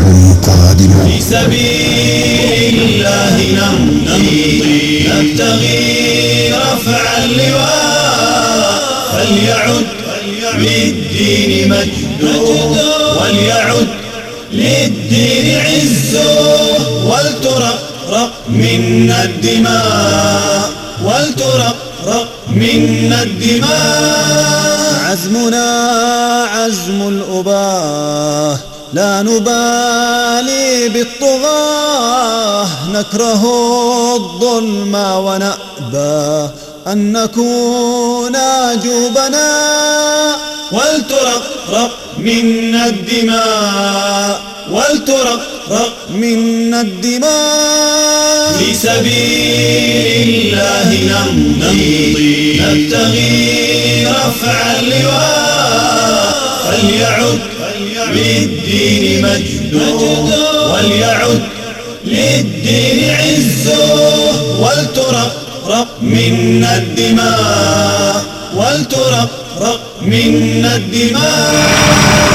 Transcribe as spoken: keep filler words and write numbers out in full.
قادما. في سبيل الله نمضي نبتغي رفع اللواء، فليعد للدين مجده وليعد للدين عزه، ولترقرق منا الدماء ولترقرق منا الدماء. عزمنا عزم الأباه، لا نبالي بالطغاة، نكره الظلم ونأبى أن نكون جبناء. ولترقرق منا الدماء ولترقرق منا الدماء. في سبيل الله نمضي نبتغي رفع اللواء، فليعد للدين مجده وليعد للدين عزه، ولترقرق منا الدماء ولترقرق منا الدماء.